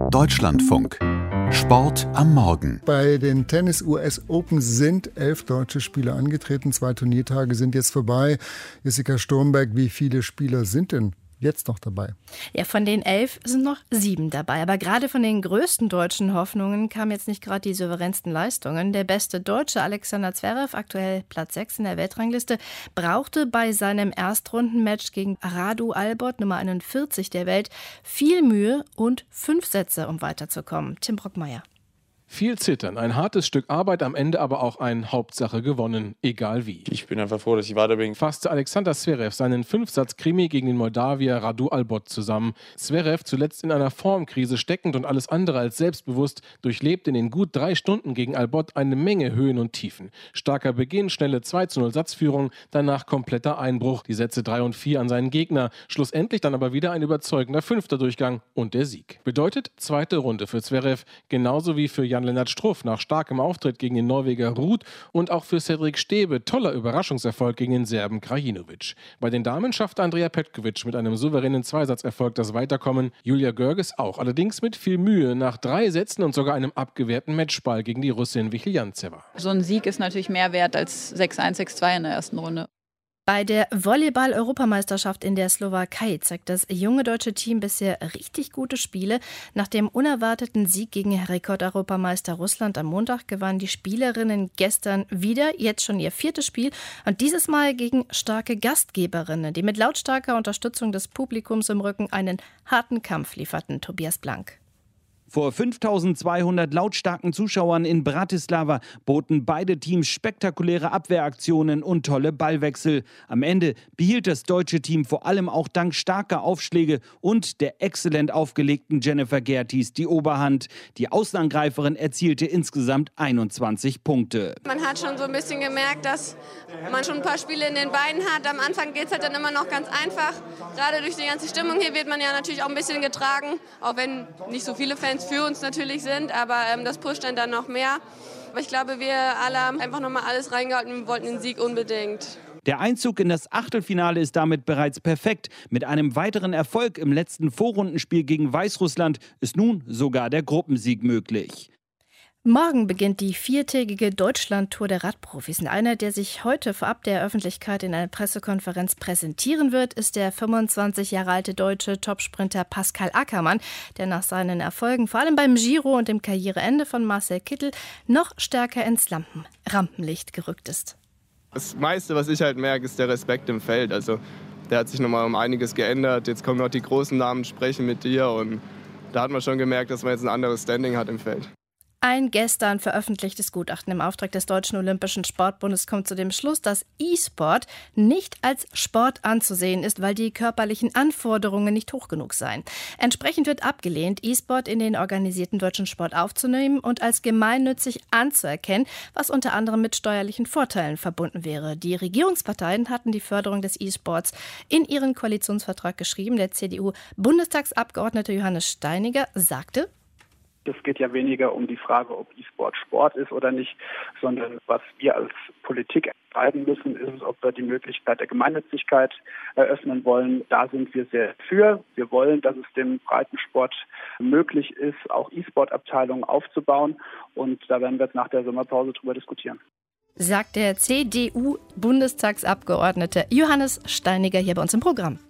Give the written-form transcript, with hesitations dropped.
Deutschlandfunk. Sport am Morgen. Bei den Tennis US Open sind 11 deutsche Spieler angetreten. 2 Turniertage sind jetzt vorbei. Jessica Sturmberg, wie viele Spieler sind denn jetzt noch dabei? Ja, von den 11 sind noch 7 dabei. Aber gerade von den größten deutschen Hoffnungen kamen jetzt nicht gerade die souveränsten Leistungen. Der beste Deutsche Alexander Zverev, aktuell Platz 6 in der Weltrangliste, brauchte bei seinem Erstrundenmatch gegen Radu Albot, Nummer 41 der Welt, viel Mühe und 5 Sätze, um weiterzukommen. Tim Brockmeier. Viel Zittern, ein hartes Stück Arbeit, am Ende aber auch ein Hauptsache gewonnen, egal wie. Ich bin einfach froh, dass ich weiterbringe. Fasste Alexander Zverev seinen 5-Satz-Krimi gegen den Moldawier Radu Albot zusammen. Zverev, zuletzt in einer Formkrise steckend und alles andere als selbstbewusst, durchlebt in den gut 3 Stunden gegen Albot eine Menge Höhen und Tiefen. Starker Beginn, schnelle 2:0 Satzführung, danach kompletter Einbruch, die Sätze 3 und 4 an seinen Gegner, schlussendlich dann aber wieder ein überzeugender 5. Durchgang und der Sieg. Bedeutet zweite Runde für Zverev, genauso wie für Jan-Lennart Struff nach starkem Auftritt gegen den Norweger Ruud und auch für Cedric Stebe toller Überraschungserfolg gegen den Serben Krajinovic. Bei den Damen schaffte Andrea Petkovic mit einem souveränen Zweisatzerfolg das Weiterkommen, Julia Görges auch, allerdings mit viel Mühe nach 3 Sätzen und sogar einem abgewehrten Matchball gegen die Russin Vichyantseва. So ein Sieg ist natürlich mehr wert als 6-1, 6-2 in der ersten Runde. Bei der Volleyball-Europameisterschaft in der Slowakei zeigt das junge deutsche Team bisher richtig gute Spiele. Nach dem unerwarteten Sieg gegen Rekordeuropameister Russland am Montag gewannen die Spielerinnen gestern wieder, jetzt schon ihr 4. Spiel und dieses Mal gegen starke Gastgeberinnen, die mit lautstarker Unterstützung des Publikums im Rücken einen harten Kampf lieferten. Tobias Blank. Vor 5.200 lautstarken Zuschauern in Bratislava boten beide Teams spektakuläre Abwehraktionen und tolle Ballwechsel. Am Ende behielt das deutsche Team vor allem auch dank starker Aufschläge und der exzellent aufgelegten Jennifer Gertis die Oberhand. Die Außenangreiferin erzielte insgesamt 21 Punkte. Man hat schon so ein bisschen gemerkt, dass man schon ein paar Spiele in den Beinen hat. Am Anfang geht es halt dann immer noch ganz einfach. Gerade durch die ganze Stimmung hier wird man ja natürlich auch ein bisschen getragen, auch wenn nicht so viele Fans für uns natürlich sind, aber das pusht dann noch mehr. Aber ich glaube, wir alle haben einfach nochmal alles reingehalten und wollten den Sieg unbedingt. Der Einzug in das Achtelfinale ist damit bereits perfekt. Mit einem weiteren Erfolg im letzten Vorrundenspiel gegen Weißrussland ist nun sogar der Gruppensieg möglich. Morgen beginnt die 4-tägige Deutschland-Tour der Radprofis. Und einer, der sich heute vorab der Öffentlichkeit in einer Pressekonferenz präsentieren wird, ist der 25 Jahre alte deutsche Topsprinter Pascal Ackermann, der nach seinen Erfolgen vor allem beim Giro und dem Karriereende von Marcel Kittel noch stärker ins Rampenlicht gerückt ist. Das meiste, was ich halt merke, ist der Respekt im Feld. Also der hat sich nochmal um einiges geändert. Jetzt kommen noch die großen Namen sprechen mit dir und da hat man schon gemerkt, dass man jetzt ein anderes Standing hat im Feld. Ein gestern veröffentlichtes Gutachten im Auftrag des Deutschen Olympischen Sportbundes kommt zu dem Schluss, dass E-Sport nicht als Sport anzusehen ist, weil die körperlichen Anforderungen nicht hoch genug seien. Entsprechend wird abgelehnt, E-Sport in den organisierten deutschen Sport aufzunehmen und als gemeinnützig anzuerkennen, was unter anderem mit steuerlichen Vorteilen verbunden wäre. Die Regierungsparteien hatten die Förderung des E-Sports in ihren Koalitionsvertrag geschrieben. Der CDU-Bundestagsabgeordnete Johannes Steiniger sagte: Es geht ja weniger um die Frage, ob E-Sport Sport ist oder nicht, sondern was wir als Politik entscheiden müssen, ist, ob wir die Möglichkeit der Gemeinnützigkeit eröffnen wollen. Da sind wir sehr für. Wir wollen, dass es dem Breitensport möglich ist, auch E-Sport-Abteilungen aufzubauen. Und da werden wir jetzt nach der Sommerpause drüber diskutieren. Sagt der CDU-Bundestagsabgeordnete Johannes Steiniger hier bei uns im Programm.